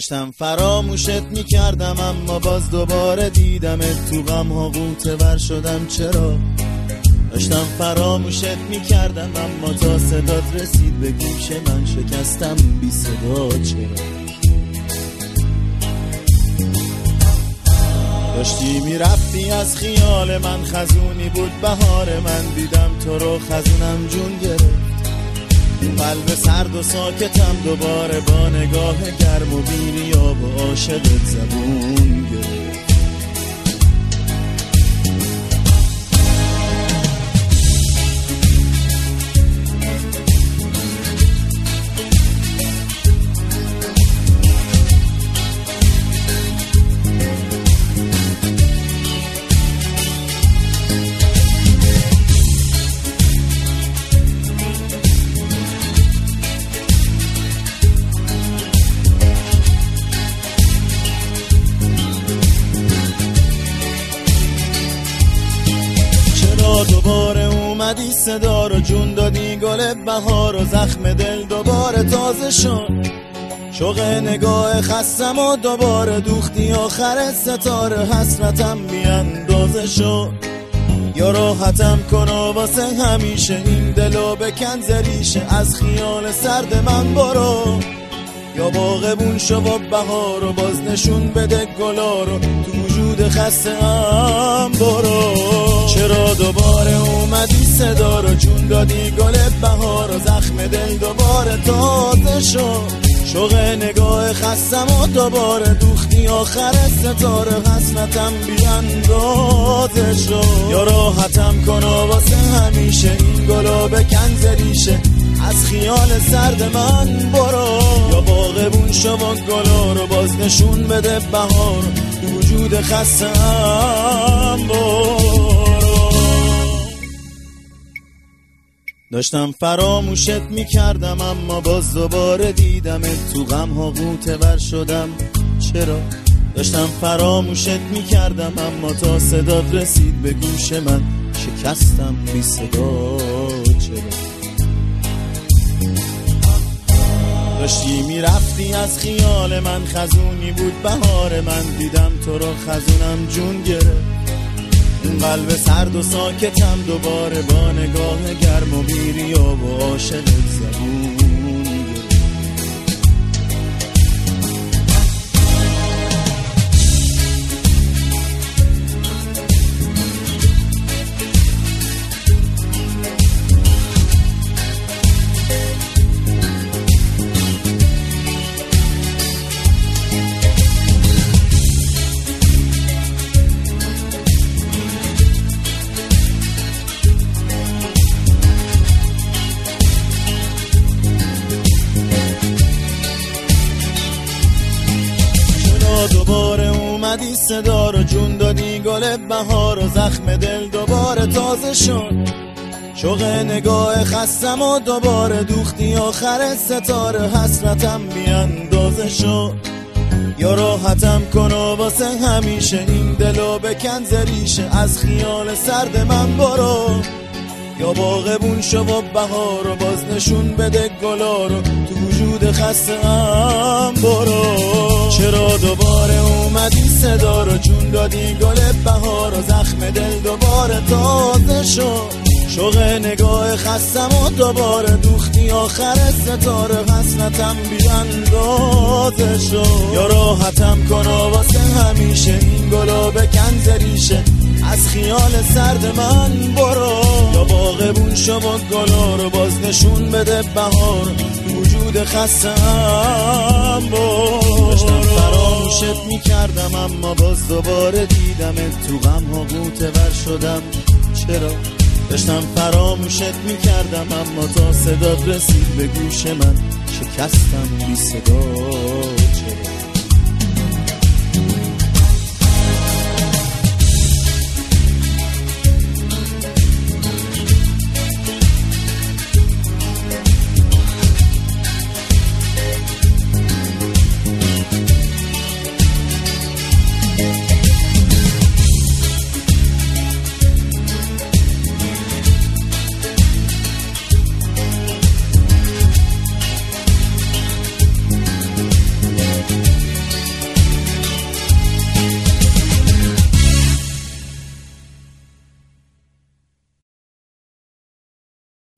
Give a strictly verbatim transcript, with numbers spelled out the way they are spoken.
داشتم فراموشت میکردم اما باز دوباره دیدمت، تو غم ها غوطه ور شدم. چرا؟ داشتم فراموشت میکردم اما تا صدات رسید به گوش من شکستم بی صدا. چرا؟ داشتی میرفتی از خیال من، خزونی بود بهار من، دیدم تو رو خزونم جون گرفت. قلب سرد و ساکتم دوباره با نگاه گرم و بی‌ریا با عاشقت زبون گرفت. دوباره اومدی صدا رو جون دادی، گل بهار و زخم دل دوباره تازه شد. شوق نگاه خستم و دوباره دوختی آخر ستاره، حسرتم بیاندازه شد. یا راحتم کن و واسه همیشه این دلو بکن زریشه، از خیال سرد من برو. یا باغبون شو و بهار و باز نشون بده گلا رو، تو وجود خسته ام برو. چرا دوباره اومدی صدا رو جون دادی، گل بهار و زخم دل دوباره تازه شد. شوق نگاه خستم و دوباره دوختی آخر ستاره، حسرتم بیاندازه شد. یا راحتم کن و واسه همیشه این گلو بکن زریشه، از خیال سرد من برو. یا باغبون شو و گلا رو باز نشون بده بهار، تو وجود خستم برو. داشتم فراموشت میکردم اما باز دوباره دیدمت، تو غم ها غوطه ور شدم. چرا؟ داشتم فراموشت میکردم اما تا صدات رسید به گوش من شکستم بی صدا. چرا؟ داشتی میرفتی از خیال من، خزونی بود بهار من، دیدم تو رو خزونم جون گرفت. این قلب سرد و ساکتم دوباره با نگاه گرم و بی‌ریا و عاشقت زبون گرفت. دوباره اومدی صدا رو جون دادی، گل بهار و زخم دل دوباره تازه شد. شوق نگاه خستم و دوباره دوختی آخر ستاره، حسرتم بیاندازه شد. یا راحتم کن و واسه همیشه این دلو بکن زریشه، از خیال سرد من برو. یا باغبون شو و بهار و باز نشون بده گلا رو، تو وجود خسته ام برو. چرا دوباره اومدی صدا رو جون دادی، گل بهار و زخم دل دوباره تازه شد. شوق نگاه خستم و دوباره دوختی آخر ستاره، حسرتم بیاندازه شد. یا راحتم کن و واسه همیشه این گلو بکن زریشه، از خیال سرد من برو. یا باغبون شو و گلا رو باز نشون بده بهار، وجود خستم برو. داشتم فراموشت میکردم اما باز دوباره دیدمت، تو غم ها غوطه ور شدم. چرا؟ داشتم فراموشت میکردم اما تا صدات رسید به گوش من شکستم بی صدا. چرا؟